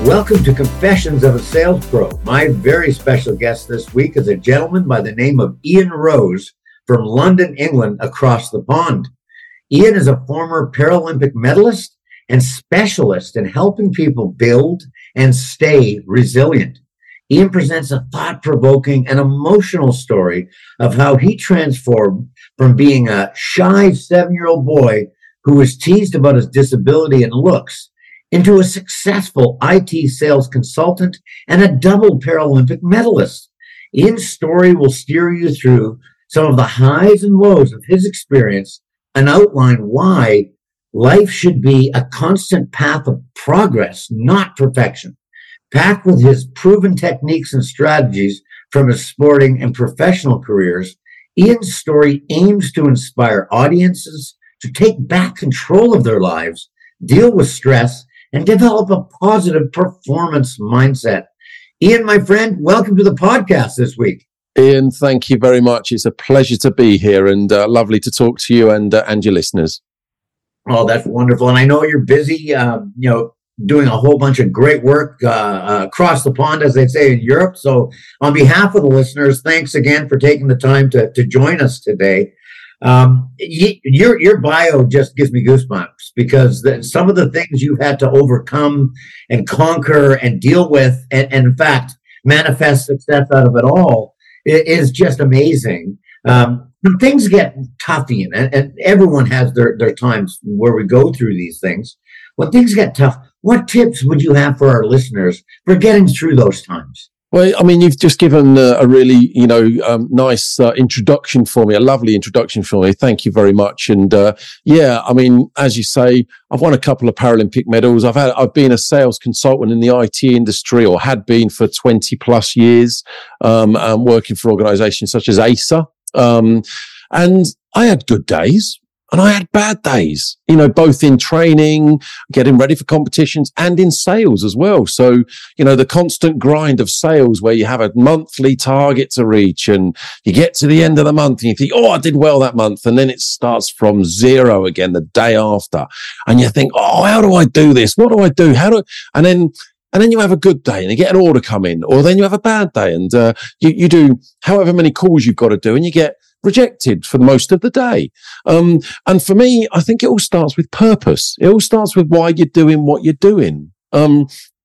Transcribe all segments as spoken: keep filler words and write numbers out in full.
Welcome to Confessions of a Sales Pro. My very special guest this week is a gentleman by the name of Ian Rose from London, England, across the pond. Ian is a former Paralympic medalist and specialist in helping people build and stay resilient. Ian presents a thought-provoking and emotional story of how he transformed from being a shy seven-year-old boy who was teased about his disability and looks into a successful I T sales consultant and a double Paralympic medalist. Ian's story will steer you through some of the highs and lows of his experience and outline why life should be a constant path of progress, not perfection. Packed with his proven techniques and strategies from his sporting and professional careers, Ian's story aims to inspire audiences to take back control of their lives, deal with stress, and develop a positive performance mindset. Ian, my friend, welcome to the podcast this week. Ian, thank you very much. It's a pleasure to be here and uh, lovely to talk to you and uh, and your listeners. Oh, that's wonderful. And I know you're busy, uh, you know, doing a whole bunch of great work uh, uh, across the pond, as they say in Europe. So on behalf of the listeners, thanks again for taking the time to, to join us today. Um, y- your, your bio just gives me goosebumps because the, some of the things you've had to overcome and conquer and deal with and, and in fact, manifest success out of it all is just amazing. Um, when things get tough, Ian, and, and everyone has their, their times where we go through these things. When things get tough, what tips would you have for our listeners for getting through those times? Well, I mean, you've just given uh, a really, you know, um, nice uh, introduction for me, a lovely introduction for me. Thank you very much. And uh, yeah, I mean, as you say, I've won a couple of Paralympic medals. I've had, I've been a sales consultant in the I T industry, or had been for twenty plus years, um, um working for organisations such as Acer. Um, and I had good days. And I had bad days, you know, both in training, getting ready for competitions, and in sales as well. So, you know, the constant grind of sales where you have a monthly target to reach and you get to the end of the month and you think, oh, I did well that month. And then it starts from zero again the day after. And you think, oh, how do I do this? What do I do? How do, and then, and then you have a good day and you get an order come in, or then you have a bad day and, uh, you, you do however many calls you've got to do and you get rejected for most of the day. Um, and for me, I think it all starts with purpose. It all starts with why you're doing what you're doing. Um,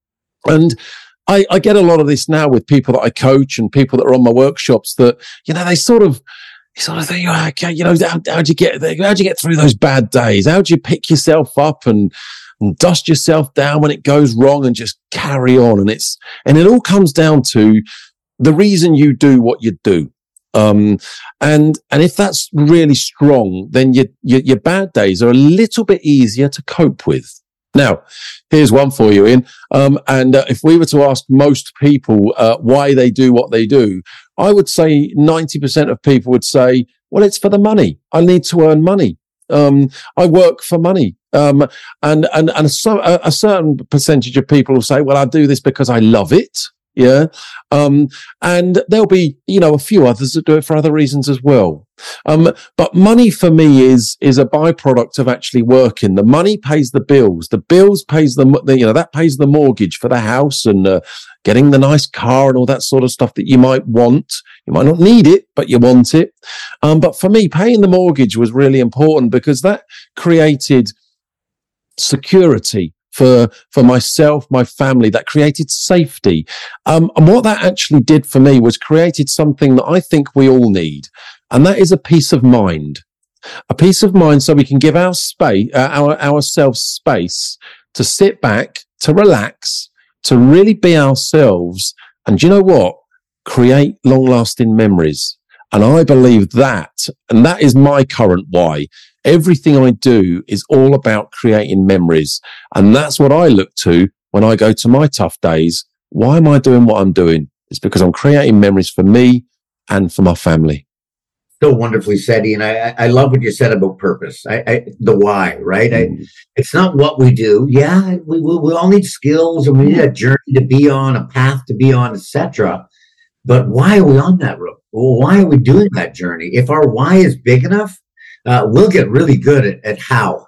and I, I get a lot of this now with people that I coach and people that are on my workshops that, you know, they sort of, sort of think, oh, okay, you know, how, how'd you get there? How'd you get through those bad days? How'd you pick yourself up and, and dust yourself down when it goes wrong and just carry on? And it's, and it all comes down to the reason you do what you do. Um, and, and if that's really strong, then your, your, your bad days are a little bit easier to cope with. Now, here's one for you, Ian. Um, and uh, if we were to ask most people, uh, why they do what they do, I would say ninety percent of people would say, well, it's for the money. I need to earn money. Um, I work for money. Um, and, and, and a, a certain percentage of people will say, well, I do this because I love it. Yeah. Um, and there'll be, you know, a few others that do it for other reasons as well. Um, but money for me is, is a byproduct of actually working. The money pays the bills. The bills pays the, the you know, that pays the mortgage for the house and, uh, getting the nice car and all that sort of stuff that you might want. You might not need it, but you want it. Um, but for me, paying the mortgage was really important because that created security for, for myself, my family. That created safety. Um, and what that actually did for me was created something that I think we all need. And that is a peace of mind, a peace of mind so we can give our space, uh, our, ourselves space to sit back, to relax, to really be ourselves. And you know what? Create long lasting memories. And I believe that, and that is my current why. Everything I do is all about creating memories. And that's what I look to when I go to my tough days. Why am I doing what I'm doing? It's because I'm creating memories for me and for my family. So wonderfully said, Ian. I, I love what you said about purpose. I, I, the why, right? Mm. I, it's not what we do. Yeah, we, we we all need skills and we need a journey to be on, a path to be on, et cetera. But why are we on that road? Well, why are we doing that journey? If our why is big enough, uh, we'll get really good at, at how.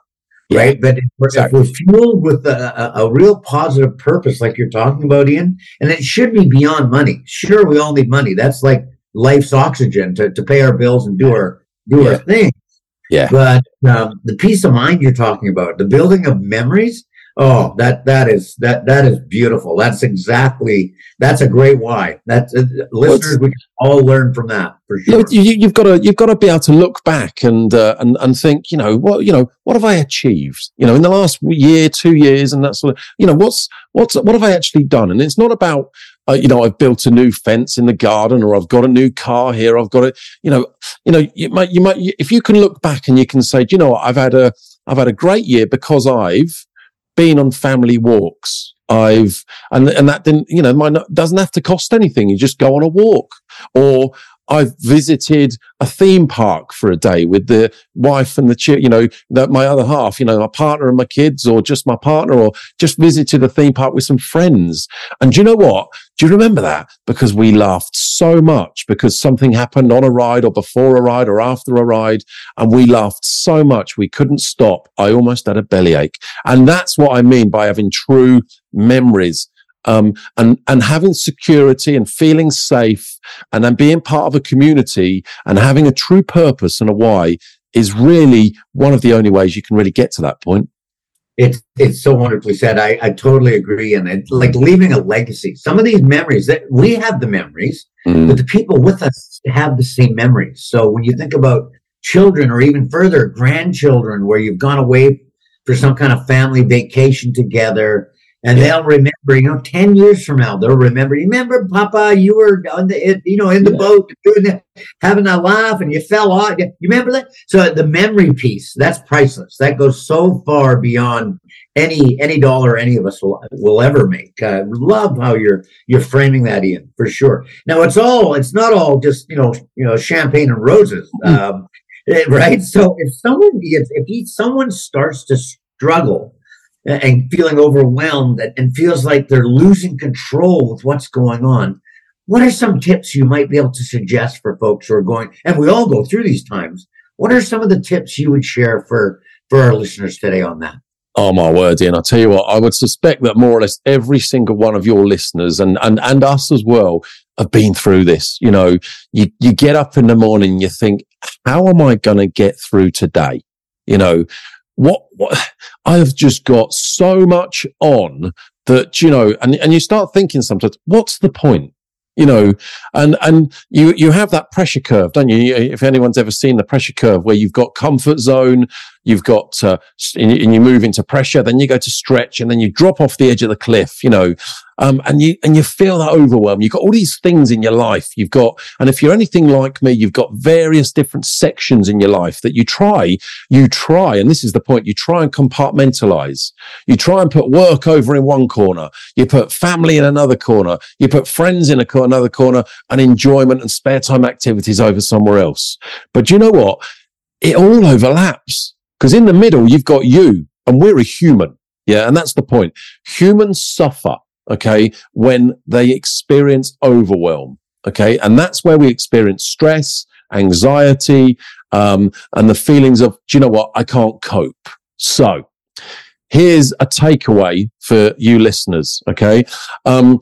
Yeah, right? But if we're, exactly. if we're fueled with a, a, a real positive purpose, like you're talking about, Ian, and it should be beyond money. Sure, we all need money. That's like life's oxygen to, to pay our bills and do our do yeah. our thing. Yeah. But um, the peace of mind you're talking about, the building of memories, oh, that that is that that is beautiful. That's exactly that's a great why. That's uh, listeners, we can all learn from that for sure. You, you, you've got to you've got to be able to look back and uh, and and think, you know, what you know, what have I achieved? You know, in the last year, two years, and that sort of, you know, what's what's what have I actually done? And it's not about uh, you know, I've built a new fence in the garden, or I've got a new car here. I've got it. You know, you know, you might you might if you can look back and you can say, do you know what, I've had a I've had a great year because I've been on family walks. I've, and, and that didn't, you know, might not, doesn't have to cost anything. You just go on a walk. Or I've visited a theme park for a day with the wife and the chi- you know, that my other half, you know, my partner and my kids, or just my partner, or just visited a theme park with some friends. And do you know what? Do you remember that? Because we laughed so much because something happened on a ride or before a ride or after a ride. And we laughed so much we couldn't stop. I almost had a bellyache. And that's what I mean by having true memories. Um, and, and having security and feeling safe, and then being part of a community and having a true purpose and a why is really one of the only ways you can really get to that point. It's, it's so wonderfully said. I, I totally agree. And it, like leaving a legacy, some of these memories that we have the memories, mm. but the people with us have the same memories. So when you think about children, or even further, grandchildren, where you've gone away for some kind of family vacation together, and they'll remember, you know, ten years from now, they'll remember, you remember, Papa, you were on the, you know, in the yeah. boat, doing the, having a laugh, and you fell off. You remember that? So the memory piece, that's priceless. That goes so far beyond any any dollar any of us will, will ever make. I uh, love how you're you're framing that, Ian, for sure. Now, it's all, it's not all just, you know, you know, champagne and roses, um, right? So if someone, if, if he, someone starts to struggle and feeling overwhelmed and feels like they're losing control with what's going on, what are some tips you might be able to suggest for folks who are going, and we all go through these times, what are some of the tips you would share for, for our listeners today on that? Oh, my word, Ian, I'll tell you what, I would suspect that more or less every single one of your listeners and, and, and us as well have been through this. You know, you, you get up in the morning and you think, how am I going to get through today? You know, What, what I've just got so much on that, you know, and, and you start thinking sometimes, what's the point? You know, and, and you, you have that pressure curve, don't you? If anyone's ever seen the pressure curve where you've got comfort zone, you've got, uh, and you move into pressure, then you go to stretch, and then you drop off the edge of the cliff, you know, um, and you, and you feel that overwhelm. You've got all these things in your life. You've got, and if you're anything like me, you've got various different sections in your life that you try, you try, and this is the point, you try and compartmentalize. You try and put work over in one corner. You put family in another corner. You put friends in a co- another corner, and enjoyment and spare time activities over somewhere else. But you know what? It all overlaps, because in the middle, you've got you, and we're a human. Yeah. And that's the point. Humans suffer. Okay, when they experience overwhelm, okay, and that's where we experience stress, anxiety, um, and the feelings of, do you know what, I can't cope. So, here's a takeaway for you listeners, okay, um,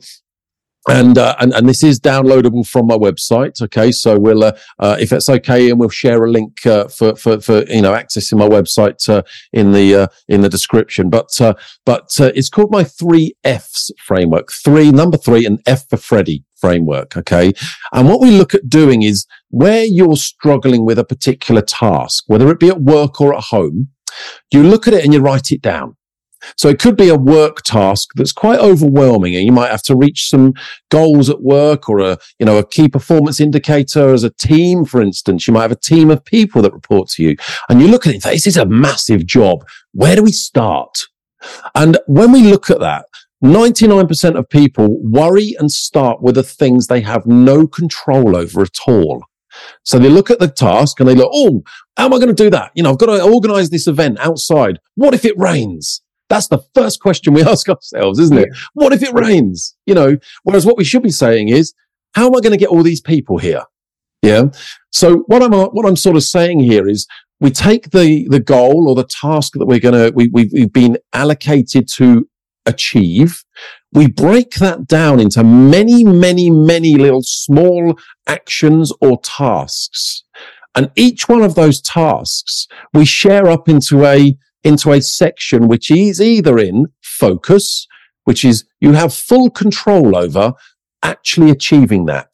and uh, and and this is downloadable from my website, okay. So we'll, uh, uh, if it's okay, and we'll share a link uh, for for for you know accessing my website uh, in the uh, in the description. But uh, but uh, it's called my three F's framework. Three, number three, and F for Freddy framework, okay. And what we look at doing is where you're struggling with a particular task, whether it be at work or at home, you look at it and you write it down. So it could be a work task that's quite overwhelming, and you might have to reach some goals at work, or a, you know, a key performance indicator as a team, for instance. You might have a team of people that report to you, and you look at it and say, this is a massive job. Where do we start? And when we look at that, ninety-nine percent of people worry and start with the things they have no control over at all. So they look at the task and they look, oh, how am I going to do that? You know, I've got to organize this event outside. What if it rains? That's the first question we ask ourselves, isn't it? Yeah. What if it rains? You know, whereas what we should be saying is, how am I going to get all these people here? Yeah. So what I'm, what I'm sort of saying here is, we take the, the goal or the task that we're going to, we, we've, we've been allocated to achieve. We break that down into many, many, many little small actions or tasks. And each one of those tasks we share up into a, into a section which is either in focus, which is you have full control over actually achieving that.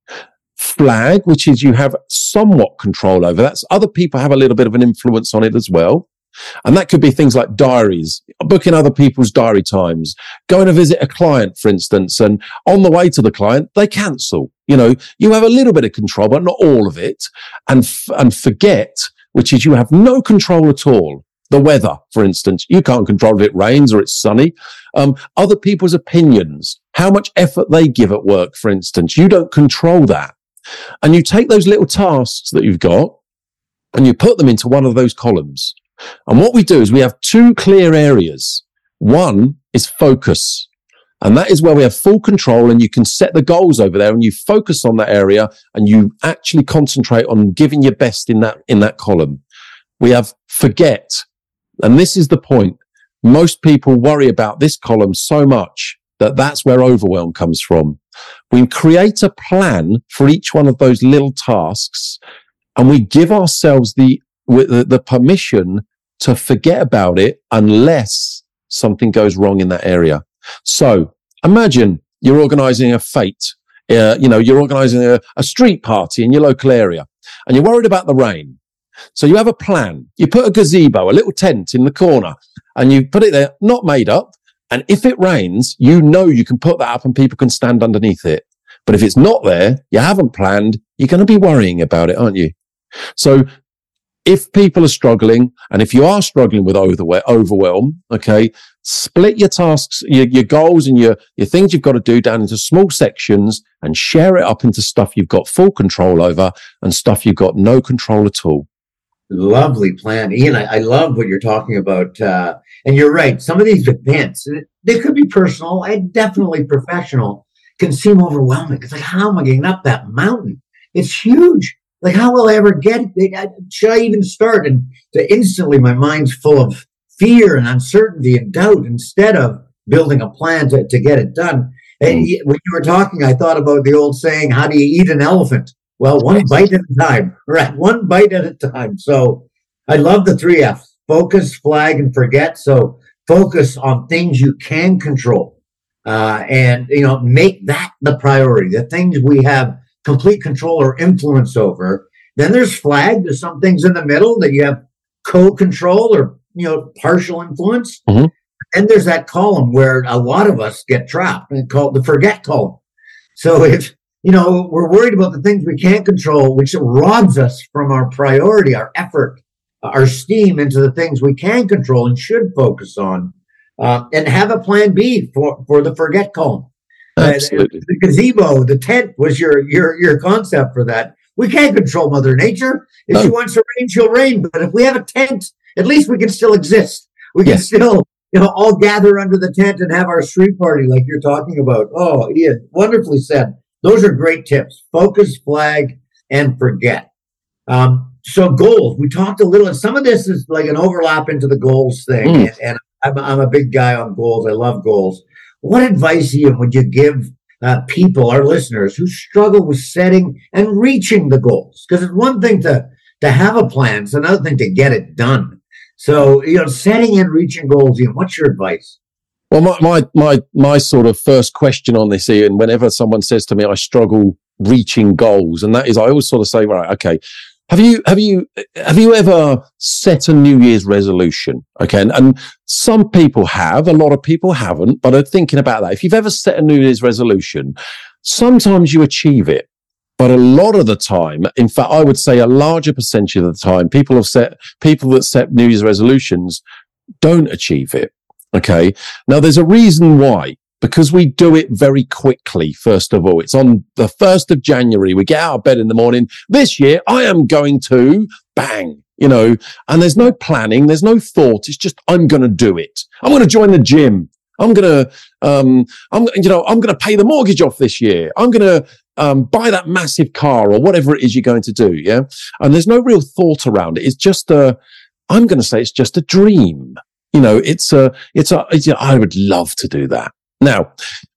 Flag, which is you have somewhat control over. That's other people have a little bit of an influence on it as well. And that could be things like diaries, booking other people's diary times, going to visit a client, for instance, and on the way to the client, they cancel. You know, you have a little bit of control, but not all of it. And, f- and forget, which is you have no control at all. The weather, for instance, you can't control if it rains or it's sunny. Um, other people's opinions, how much effort they give at work, for instance, you don't control that. And you take those little tasks that you've got and you put them into one of those columns. And what we do is we have two clear areas. One is focus. And that is where we have full control and you can set the goals over there and you focus on that area and you actually concentrate on giving your best in that, in that column. We have forget. And this is the point. Most people worry about this column so much that that's where overwhelm comes from. We create a plan for each one of those little tasks and we give ourselves the with the, the permission to forget about it unless something goes wrong in that area. So imagine you're organizing a fete, uh, you know, you're organizing a, a street party in your local area and you're worried about the rain. So you have a plan. You put a gazebo, a little tent in the corner and you put it there, not made up. And if it rains, you know you can put that up and people can stand underneath it. But if it's not there, you haven't planned, you're going to be worrying about it, aren't you? So if people are struggling, and if you are struggling with overwhelm, okay, split your tasks, your, your goals and your, your things you've got to do down into small sections and share it up into stuff you've got full control over and stuff you've got no control at all. Lovely plan. Ian, I, I love what you're talking about. Uh, and you're right. Some of these events, they could be personal and definitely professional, can seem overwhelming. It's like, how am I getting up that mountain? It's huge. Like, how will I ever get it? Should I even start? And instantly my mind's full of fear and uncertainty and doubt instead of building a plan to, to get it done. And when you were talking, I thought about the old saying, how do you eat an elephant? Well, one bite at a time, right? One bite at a time. So I love the three F's: focus, flag, and forget. So focus on things you can control, uh, and, you know, make that the priority, the things we have complete control or influence over. Then there's flag. There's some things in the middle that you have co-control or, you know, partial influence. Mm-hmm. And there's that column where a lot of us get trapped and called the forget column. So if, you know, we're worried about the things we can't control, which robs us from our priority, our effort, our steam into the things we can control and should focus on, uh, and have a plan B for, for the forget column. Absolutely. Uh, the gazebo, the tent was your your your concept for that. We can't control Mother Nature. If no. she wants to rain, she'll rain. But if we have a tent, at least we can still exist. We can yes. still, you know, all gather under the tent and have our street party like you're talking about. Oh, Ian, wonderfully said. Those are great tips. Focus, flag, and forget. Um, so goals. We talked a little, and some of this is like an overlap into the goals thing. Mm. And, and I'm, I'm a big guy on goals. I love goals. What advice, Ian, would you give uh, people, our listeners, who struggle with setting and reaching the goals? Because it's one thing to, to have a plan. It's another thing to get it done. So, you know, setting and reaching goals, Ian, what's your advice? Well, my, my, my, my sort of first question on this, Ian, whenever someone says to me, I struggle reaching goals, and that is, I always sort of say, right, okay, have you, have you, have you ever set a New Year's resolution? Okay. And, and some people have, a lot of people haven't, but I'm thinking about that. If you've ever set a New Year's resolution, sometimes you achieve it. But a lot of the time, in fact, I would say a larger percentage of the time, people have set, people that set New Year's resolutions don't achieve it. Okay. Now there's a reason why, because we do it very quickly. First of all, it's on the first of January. We get out of bed in the morning. This year I am going to bang, you know, and there's no planning. There's no thought. It's just, I'm going to do it. I'm going to join the gym. I'm going to, um, I'm, you know, I'm going to pay the mortgage off this year. I'm going to um, buy that massive car or whatever it is you're going to do. Yeah. And there's no real thought around it. It's just a, I'm going to say it's just a dream. You know, it's a, it's a, it's a, I would love to do that. Now,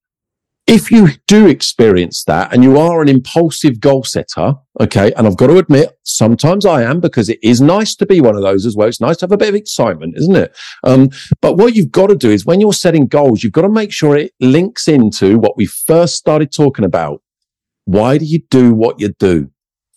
if you do experience that and you are an impulsive goal setter, okay, and I've got to admit, sometimes I am, because it is nice to be one of those as well. It's nice to have a bit of excitement, isn't it? Um, but what you've got to do is when you're setting goals, you've got to make sure it links into what we first started talking about. Why do you do what you do?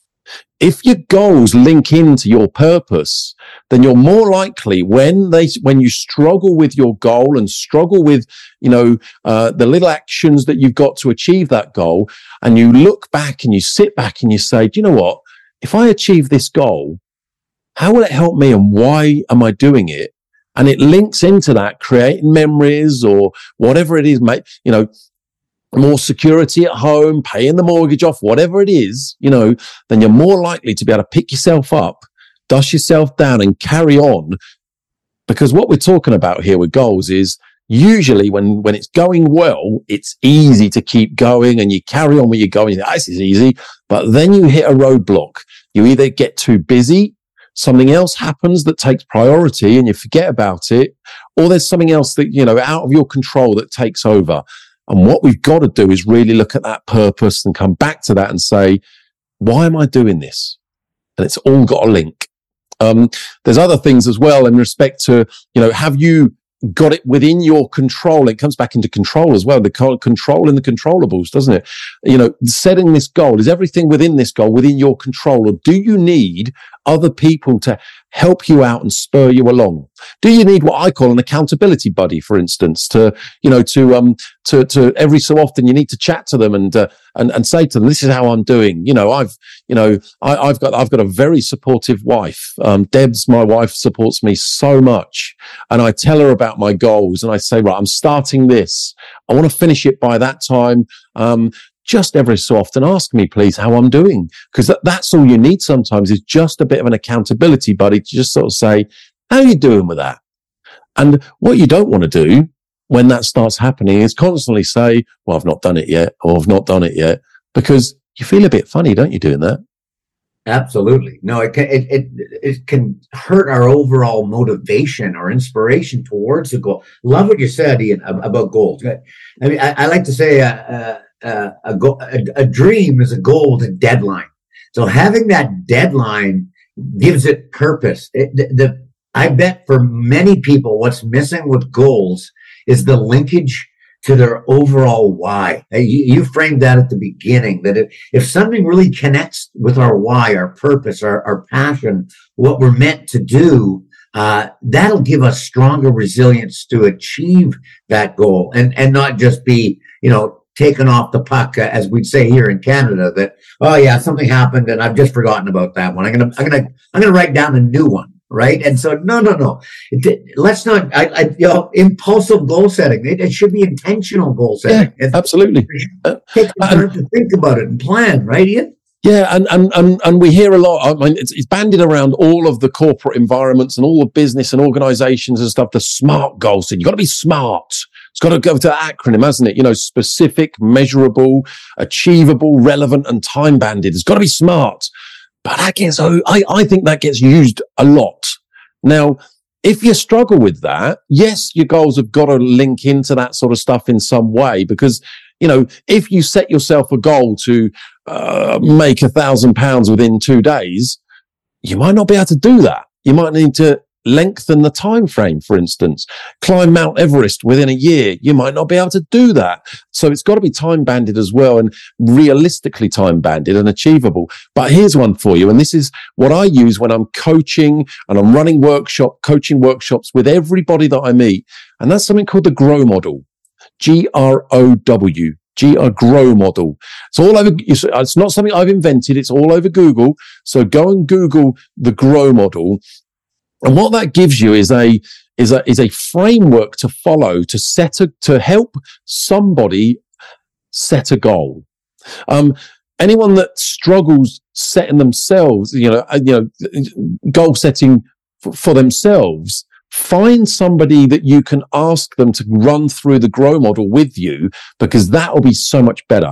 If your goals link into your purpose, then you're more likely when they, when you struggle with your goal and struggle with, you know, uh, the little actions that you've got to achieve that goal, and you look back and you sit back and you say, do you know what? If I achieve this goal, how will it help me and why am I doing it? And it links into that, creating memories or whatever it is, mate, you know, more security at home, paying the mortgage off, whatever it is, you know, then you're more likely to be able to pick yourself up, dust yourself down and carry on. Because what we're talking about here with goals is usually when, when it's going well, it's easy to keep going and you carry on where you're going. This is easy. But then you hit a roadblock. You either get too busy, something else happens that takes priority and you forget about it, or there's something else that, you know, out of your control that takes over. And what we've got to do is really look at that purpose and come back to that and say, why am I doing this? And it's all got a link. Um, there's other things as well in respect to, you know, have you got it within your control? It comes back into control as well, the control in the controllables, doesn't it? You know, setting this goal, is everything within this goal within your control, or do you need other people to help you out and spur you along? Do you need what I call an accountability buddy, for instance, to, you know, to, um, to, to every so often you need to chat to them and, uh, and, and say to them, this is how I'm doing. You know, I've, you know, I, I've got, I've got a very supportive wife. Um, Deb's, my wife, supports me so much. And I tell her about my goals and I say, right, I'm starting this. I want to finish it by that time. Um, just every so often ask me, please, how I'm doing. Because that, that's all you need sometimes, is just a bit of an accountability buddy to just sort of say, how are you doing with that? And what you don't want to do when that starts happening is constantly say, well, I've not done it yet, or I've not done it yet, because you feel a bit funny, don't you, doing that? Absolutely. No, it can, it, it, it can hurt our overall motivation or inspiration towards the goal. Love what you said, Ian, about goals. I mean, I, I like to say, uh, uh, Uh, a, go- a, a dream is a goal with a deadline. So having that deadline gives it purpose. It, the, the, I bet for many people, what's missing with goals is the linkage to their overall why. You, you framed that at the beginning, that if, if something really connects with our why, our purpose, our, our passion, what we're meant to do, uh, that'll give us stronger resilience to achieve that goal and, and not just be, you know, taken off the puck, uh, as we'd say here in Canada, that, oh yeah, something happened and I've just forgotten about that one. I'm going to, I'm going to, I'm going to write down a new one. Right. And so, no, no, no, it, let's not, I, I, you know, impulsive goal setting. It, it should be intentional goal setting. Yeah, absolutely. Take the time uh, to think about it and plan, right, Ian? Yeah, and, and and and we hear a lot. I mean, it's, it's bandied around all of the corporate environments and all the business and organizations and stuff. The SMART goal setting. You've got to be smart. It's got to go to the acronym, hasn't it? You know, specific, measurable, achievable, relevant, and time banded. It's got to be SMART. But that gets, I, I think that gets used a lot. Now, if you struggle with that, yes, your goals have got to link into that sort of stuff in some way, because, you know, if you set yourself a goal to uh, make a thousand pounds within two days, you might not be able to do that. You might need to lengthen the time frame, for instance. Climb Mount Everest within a year, you might not be able to do that. So it's got to be time banded as well, and realistically time banded and achievable. But here's one for you, and this is what I use when I'm coaching and I'm running workshop, coaching workshops with everybody that I meet, and that's something called the GROW model. G R O W. G R GROW model. It's all over. It's not something I've invented. It's all over Google. So go and Google the GROW model. And what that gives you is a, is a, is a framework to follow to set a, to help somebody set a goal. Um, anyone that struggles setting themselves, you know, you know, goal setting for, for themselves, find somebody that you can ask them to run through the GROW model with you, because that will be so much better.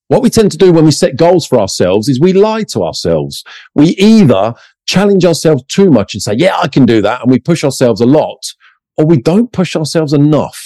What we tend to do when we set goals for ourselves is we lie to ourselves. We either challenge ourselves too much and say, yeah, I can do that. And we push ourselves a lot, or we don't push ourselves enough.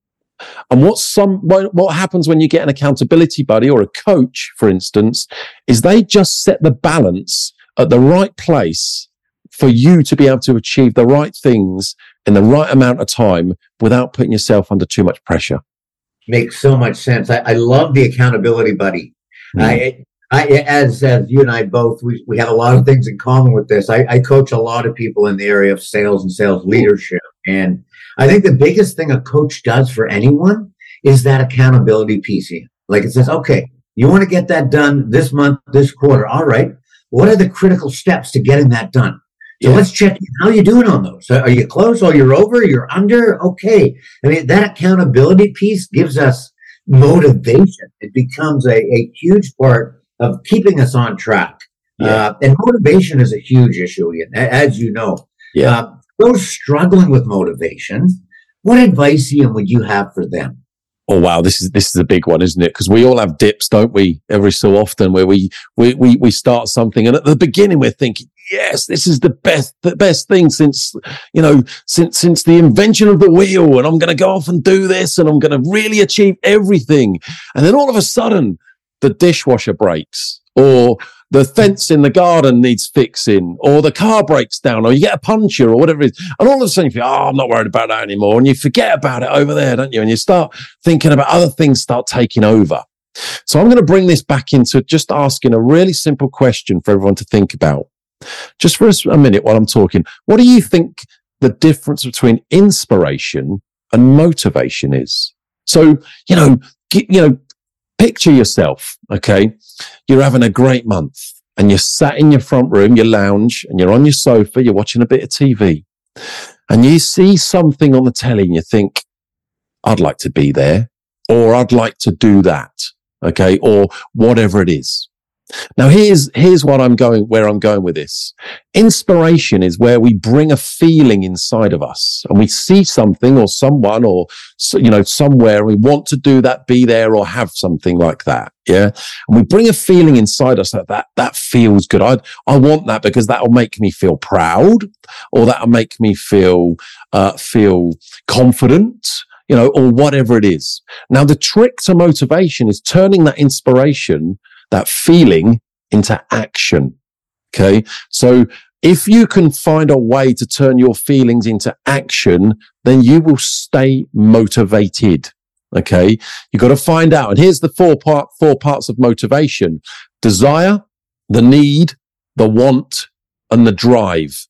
And what some, what, what happens when you get an accountability buddy or a coach, for instance, is they just set the balance at the right place for you to be able to achieve the right things in the right amount of time without putting yourself under too much pressure. Makes so much sense. I, I love the accountability buddy. Mm. I, I, as, as you and I both, we, we have a lot of things in common with this. I, I coach a lot of people in the area of sales and sales leadership. And I think the biggest thing a coach does for anyone is that accountability piece. Like it says, okay, you want to get that done this month, this quarter. All right. What are the critical steps to getting that done? So yeah. Let's check in. How are you doing on those? Are you close? Or you're over? You're under? Okay. I mean, that accountability piece gives us motivation. It becomes a, a huge part of keeping us on track. Yeah. Uh, and motivation is a huge issue, Ian, as you know. Yeah. Uh, those struggling with motivation, what advice, Ian, would you have for them? Oh, wow. This is, this is a big one, isn't it? Because we all have dips, don't we? Every so often where we, we, we, we start something. And at the beginning, we're thinking, yes, this is the best, the best thing since, you know, since, since the invention of the wheel. And I'm going to go off and do this and I'm going to really achieve everything. And then all of a sudden the dishwasher breaks, or the fence in the garden needs fixing, or the car breaks down, or you get a puncture or whatever it is. And all of a sudden you think, oh, I'm not worried about that anymore. And you forget about it over there, don't you? And you start thinking about other things start taking over. So I'm going to bring this back into just asking a really simple question for everyone to think about. Just for a minute while I'm talking, what do you think the difference between inspiration and motivation is? So, you know, you know, picture yourself, okay? You're having a great month and you're sat in your front room, your lounge, and you're on your sofa, you're watching a bit of T V, and you see something on the telly and you think, I'd like to be there, or I'd like to do that, okay? Or whatever it is. Now, here's, here's what I'm going, where I'm going with this. Inspiration is where we bring a feeling inside of us and we see something or someone or, you know, somewhere, and we want to do that, be there, or have something like that. Yeah. And we bring a feeling inside us that that, that feels good. I, I want that because that'll make me feel proud, or that'll make me feel, uh, feel confident, you know, or whatever it is. Now, the trick to motivation is turning that inspiration, that feeling, into action. Okay. So if you can find a way to turn your feelings into action, then you will stay motivated. Okay. You've got to find out. And here's the four part, four parts of motivation: desire, the need, the want, and the drive.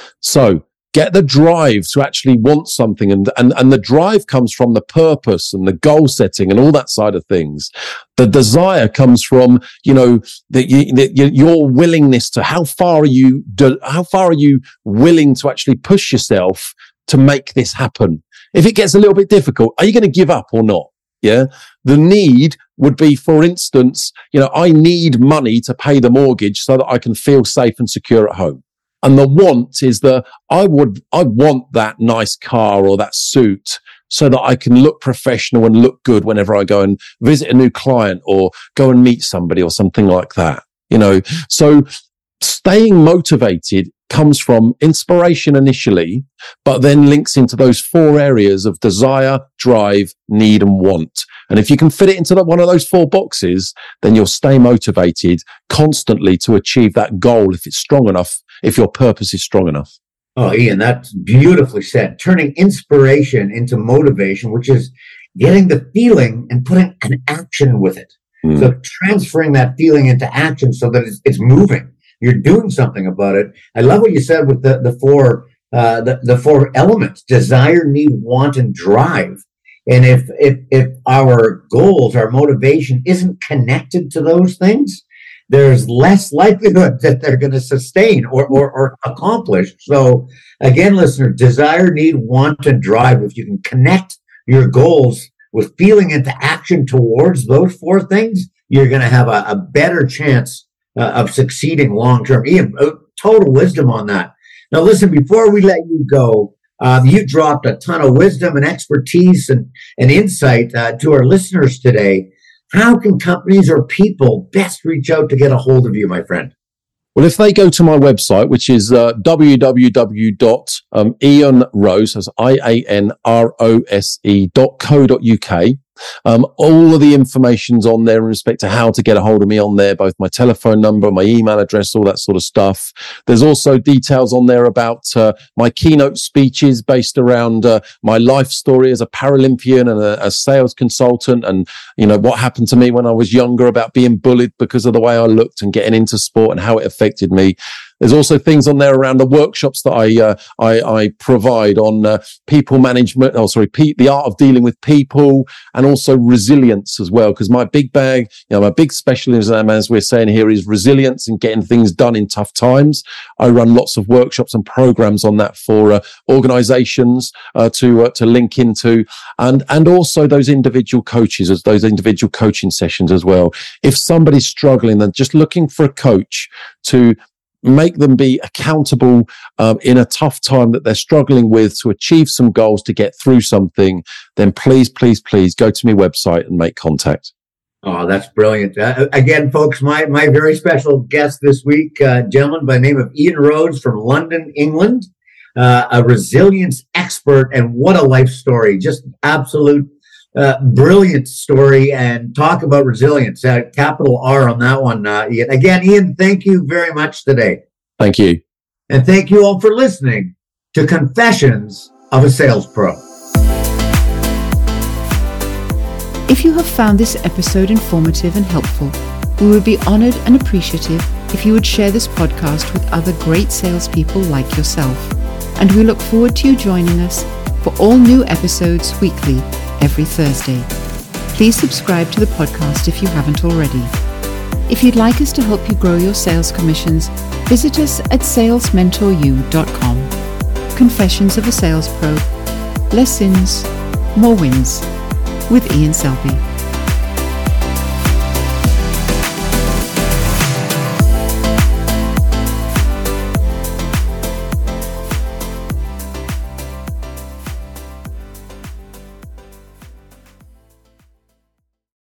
So get the drive to actually want something. And, and, and the drive comes from the purpose and the goal setting and all that side of things. The desire comes from, you know, that you, that your willingness to, how far are you, how far are you willing to actually push yourself to make this happen? If it gets a little bit difficult, are you going to give up or not? Yeah. The need would be, for instance, you know, I need money to pay the mortgage so that I can feel safe and secure at home. And the want is the, I would, I want that nice car or that suit so that I can look professional and look good whenever I go and visit a new client or go and meet somebody or something like that. You know, so staying motivated comes from inspiration initially, but then links into those four areas of desire, drive, need, and want. And if you can fit it into one of those four boxes, then you'll stay motivated constantly to achieve that goal if it's strong enough, if your purpose is strong enough. Oh, Ian, that's beautifully said. Turning inspiration into motivation, which is getting the feeling and putting an action with it. Mm. So transferring that feeling into action so that it's, it's moving. You're doing something about it. I love what you said with the, the four uh, the, the four elements: desire, need, want, and drive. And if if if our goals, our motivation isn't connected to those things, there's less likelihood that they're going to sustain or, or, or accomplish. So again, listener, desire, need, want, and drive. If you can connect your goals with feeling into action towards those four things, you're going to have a, a better chance uh, of succeeding long-term. Ian, uh, total wisdom on that. Now, listen, before we let you go, um, you dropped a ton of wisdom and expertise and, and insight uh, to our listeners today. how can companies or people best reach out to get a hold of you, my friend? Well, if they go to my website, which is uh, w w w dot ian rose, that's I A N R O S E dot co dot U K, um, all of the information's on there in respect to how to get a hold of me on there, both my telephone number, my email address, all that sort of stuff. There's also details on there about uh, my keynote speeches based around uh, my life story as a Paralympian and a, a sales consultant, and, you know, what happened to me when I was younger about being bullied because of the way I looked and getting into sport and how it affected me. There's also things on there around the workshops that I uh, I, I provide on uh, people management. Oh, sorry, pe- the art of dealing with people, and also resilience as well. Because my big bag, you know, my big specialism, as we're saying here, is resilience and getting things done in tough times. I run lots of workshops and programs on that for uh, organisations uh, to uh, to link into, and and also those individual coaches, as those individual coaching sessions as well. If somebody's struggling and just looking for a coach to make them be accountable um, in a tough time that they're struggling with to achieve some goals, to get through something, then please, please, please go to my website and make contact. Oh, that's brilliant. Uh, again, folks, my, my very special guest this week, uh, gentleman by the name of Ian Rose from London, England, uh, a resilience expert, and what a life story. Just absolute Uh, brilliant story, and talk about resilience. Uh, capital R on that one, uh, Ian. Again, Ian, thank you very much today. Thank you. And thank you all for listening to Confessions of a Sales Pro. If you have found this episode informative and helpful, we would be honored and appreciative if you would share this podcast with other great salespeople like yourself. And we look forward to you joining us for all new episodes weekly, every Thursday. Please subscribe to the podcast if you haven't already. If you'd like us to help you grow your sales commissions, visit us at sales mentor u dot com. Confessions of a Sales Pro. Less sins, more wins. With Ian Selby.